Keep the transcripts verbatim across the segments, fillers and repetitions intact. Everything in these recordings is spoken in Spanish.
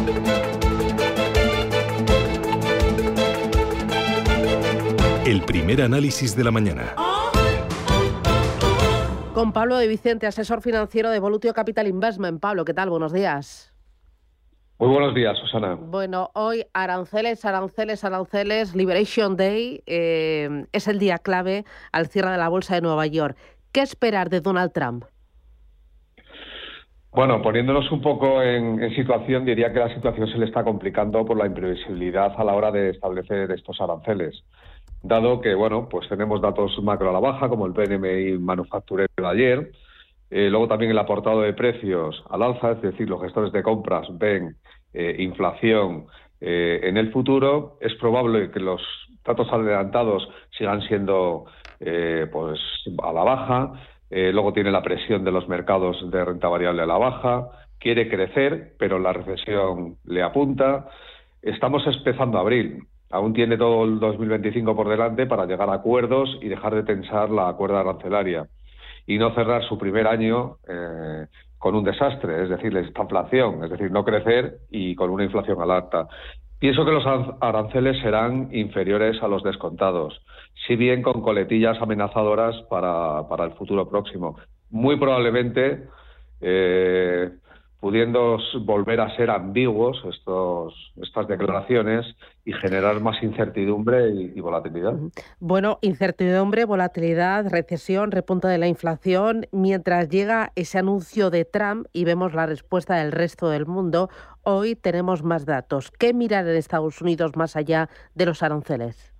El primer análisis de la mañana. Con Pablo de Vicente, asesor financiero de Volutio Capital Investment. Pablo, ¿qué tal? Buenos días. Muy buenos días, Susana. Bueno, hoy aranceles, aranceles, aranceles, Liberation Day, eh, es el día clave al cierre de la Bolsa de Nueva York. ¿Qué esperar de Donald Trump? Bueno, poniéndonos un poco en, en situación, diría que la situación se le está complicando por la imprevisibilidad a la hora de establecer estos aranceles. Dado que, bueno, pues tenemos datos macro a la baja, como el P M I manufacturero de ayer, eh, luego también el aportado de precios al alza, es decir, los gestores de compras ven eh, inflación eh, en el futuro. Es probable que los datos adelantados sigan siendo eh, pues a la baja. Eh, luego tiene la presión de los mercados de renta variable a la baja. Quiere crecer, pero la recesión le apunta. Estamos empezando abril. Aún tiene todo el dos mil veinticinco por delante para llegar a acuerdos y dejar de tensar la cuerda arancelaria y no cerrar su primer año eh, con un desastre, es decir, esta inflación, es decir, no crecer y con una inflación al alta. Pienso que los aranceles serán inferiores a los descontados, si bien con coletillas amenazadoras para, para el futuro próximo. Muy probablemente eh, pudiendo volver a ser ambiguos estos, estas declaraciones y generar más incertidumbre y, y volatilidad. Bueno, incertidumbre, volatilidad, recesión, repunte de la inflación. Mientras llega ese anuncio de Trump y vemos la respuesta del resto del mundo, hoy tenemos más datos. ¿Qué mirar en Estados Unidos más allá de los aranceles?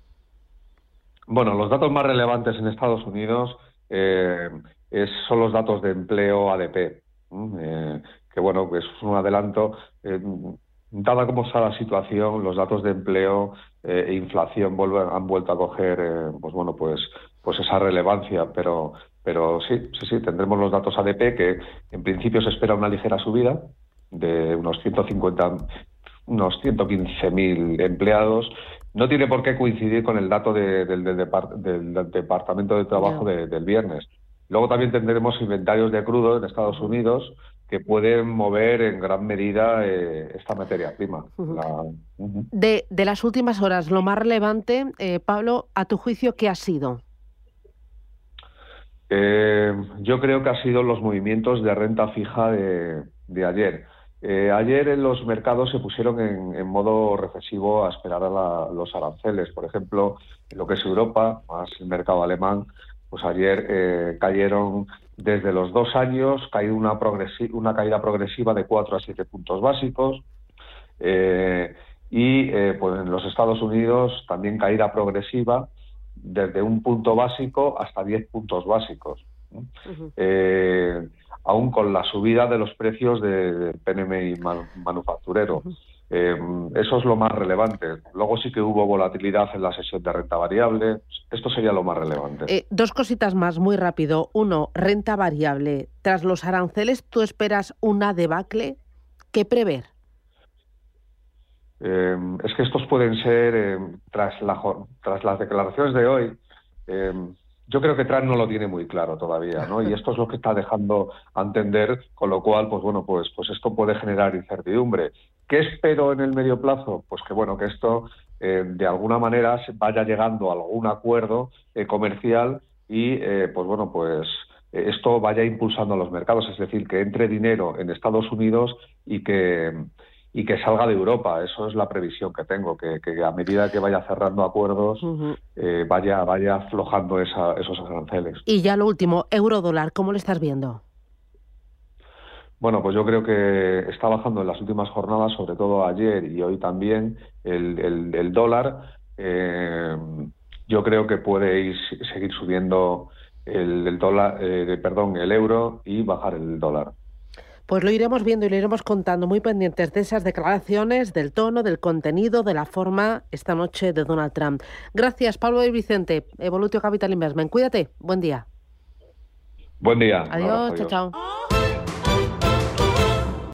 Bueno, los datos más relevantes en Estados Unidos eh, es, son los datos de empleo A D P. Eh, que bueno, que es un adelanto. Eh, dada cómo está la situación, los datos de empleo eh, e inflación vuelven, han vuelto a coger eh, pues bueno, pues, pues esa relevancia, pero, pero sí, sí, sí, tendremos los datos A D P, que en principio se espera una ligera subida de unos ciento cincuenta, unos ciento quince mil empleados. No tiene por qué coincidir con el dato de, del, del, depart, del, del Departamento de Trabajo de, del viernes. Luego también tendremos inventarios de crudo en Estados Unidos que pueden mover en gran medida eh, esta materia prima. Uh-huh. La... Uh-huh. De, de las últimas horas, lo más relevante, eh, Pablo, a tu juicio, ¿qué ha sido? Eh, yo creo que ha sido los movimientos de renta fija de, de ayer. Eh, ayer en los mercados se pusieron en, en modo recesivo a esperar a la, los aranceles. Por ejemplo, en lo que es Europa, más el mercado alemán, pues ayer eh, cayeron desde los dos años, caído una, progresi- una caída progresiva de cuatro a siete puntos básicos. Eh, y eh, pues en los Estados Unidos también caída progresiva desde un punto básico hasta diez puntos básicos. Uh-huh. Eh, aún con la subida de los precios del P M I man- manufacturero. Uh-huh. Eh, eso es lo más relevante. Luego sí que hubo volatilidad en la sesión de renta variable. Esto sería lo más relevante. Eh, dos cositas más, muy rápido. Uno, renta variable. Tras los aranceles, ¿tú esperas una debacle? ¿Qué prever? Eh, es que estos pueden ser, eh, tras, la, tras las declaraciones de hoy, eh, yo creo que Trump no lo tiene muy claro todavía, ¿no? Y esto es lo que está dejando a entender, con lo cual, pues bueno, pues, pues esto puede generar incertidumbre. ¿Qué espero en el medio plazo? Pues que bueno, que esto eh, de alguna manera vaya llegando a algún acuerdo eh, comercial y eh, pues bueno, pues eh, esto vaya impulsando a los mercados, es decir, que entre dinero en Estados Unidos y que y que salga de Europa. Eso es la previsión que tengo, que, que a medida que vaya cerrando acuerdos, uh-huh. eh, vaya vaya aflojando esa, esos aranceles. Y ya lo último, euro-dólar, ¿cómo lo estás viendo? Bueno, pues yo creo que está bajando en las últimas jornadas, sobre todo ayer y hoy también, el, el, el dólar. Eh, yo creo que puede ir, seguir subiendo el, el dólar, eh, perdón, el euro y bajar el dólar. Pues lo iremos viendo y lo iremos contando, muy pendientes de esas declaraciones, del tono, del contenido, de la forma esta noche de Donald Trump. Gracias, Pablo de Vicente, Volutio Capital Investment. Cuídate, buen día. Buen día. Adiós, chao, chao.